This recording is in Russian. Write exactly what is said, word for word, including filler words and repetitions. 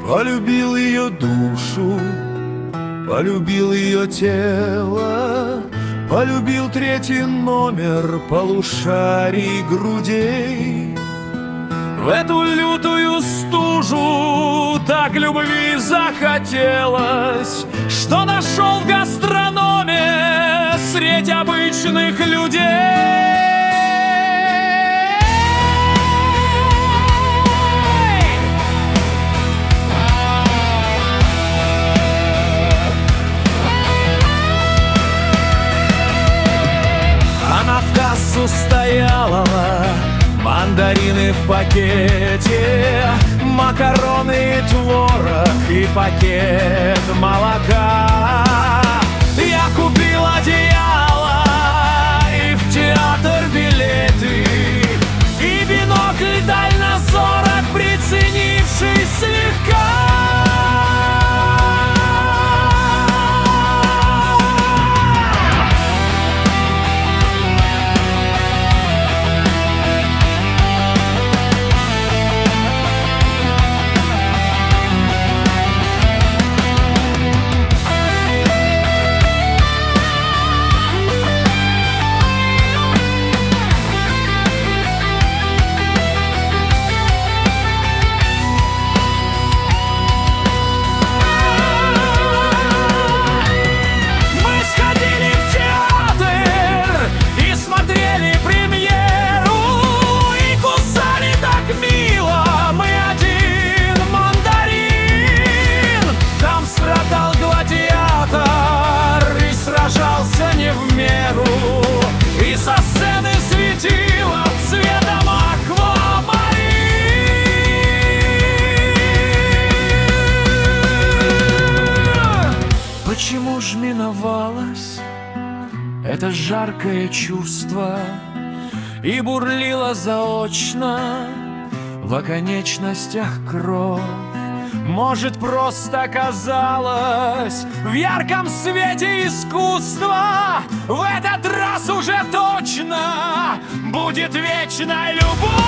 Полюбил ее душу, полюбил ее тело, полюбил третий номер полушарий грудей. В эту лютую стужу так любви захотелось, что нашел в гастрономе средь обычных людей. Она в кассу стояла, мандарины в пакете, макароны и творог и пакет молока. Я купил одеяло и в театр билеты, и бинокль дальнозорок, приценивший слегка. Почему ж миновалось это жаркое чувство и бурлила заочно в оконечностях кровь? Может, просто казалось в ярком свете искусства в этот раз уже точно будет вечная любовь.